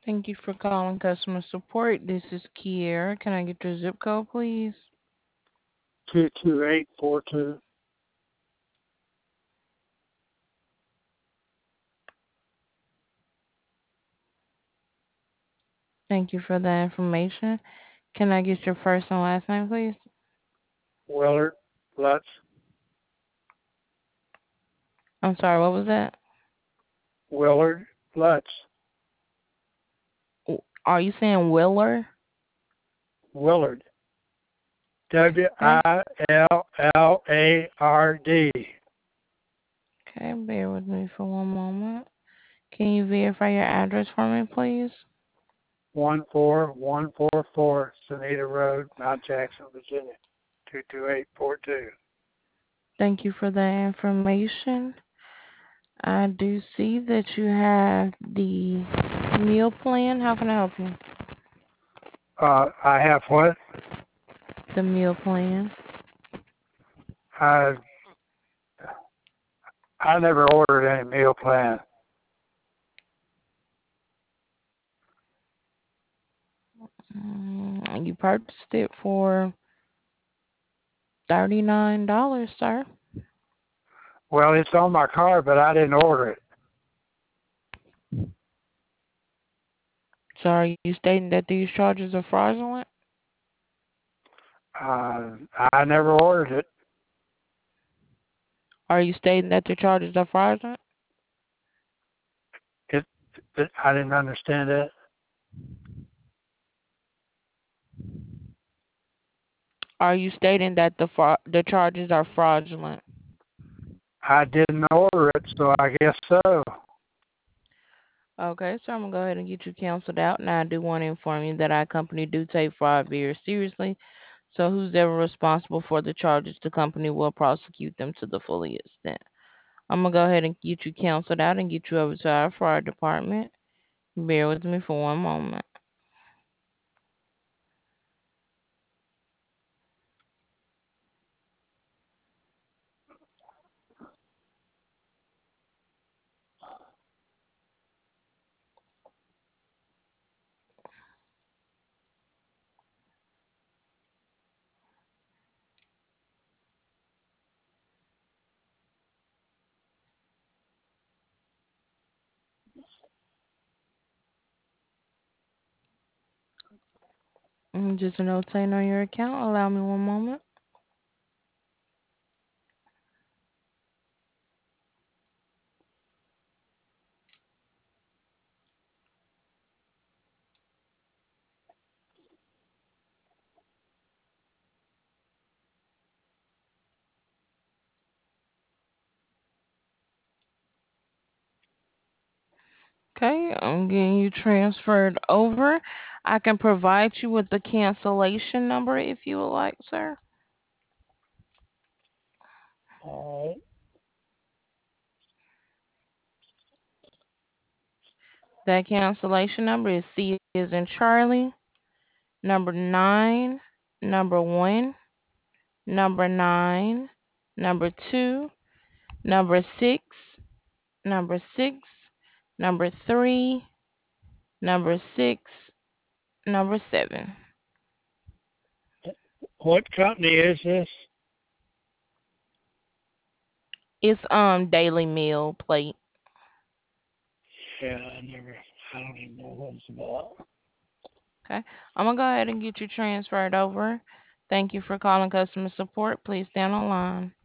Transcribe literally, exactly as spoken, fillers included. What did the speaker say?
Thank you for calling customer support. This is Kiera. Can I get your zip code, please? two two eight four two. Thank you for that information. Can I get your first and last name, please? Willard Lutz. I'm sorry, what was that? Willard Lutz. Are you saying Willer? Willard. W Okay. I L L A R D. Okay, bear with me for one moment. Can you verify your address for me, please? one four one four four Sonata Road, Mount Jackson, Virginia. two two eight four two. Thank you for that information. I do see that you have the meal plan. How can I help you? Uh, I have what? The meal plan. I I never ordered any meal plan. Mm, you purchased it for thirty-nine dollars, sir. Well, it's on my card, but I didn't order it. So are you stating that these charges are fraudulent? Uh, I never ordered it. Are you stating that the charges are fraudulent? It, it I didn't understand it. Are you stating that the fra- the charges are fraudulent? I didn't order it, so I guess so. Okay, so I'm gonna go ahead and get you canceled out. Now I do want to inform you that our company do take fraud very seriously. So who's ever responsible for the charges, the company will prosecute them to the fullest extent. I'm gonna go ahead and get you canceled out and get you over to our fraud department. Bear with me for one moment. Mm, Just a note saying on your account. Allow me one moment. Okay, I'm getting you transferred over. I can provide you with the cancellation number if you would like, sir. All right. That cancellation number is C is in Charlie, number nine, number one, number nine, number two, number six, number six, number three, number six, number seven. What company is this? It's um daily meal plate. Yeah, I never. I don't even know what it's about. Okay. I'm gonna go ahead and get you transferred over. Thank you for calling customer support. Please stay on the line.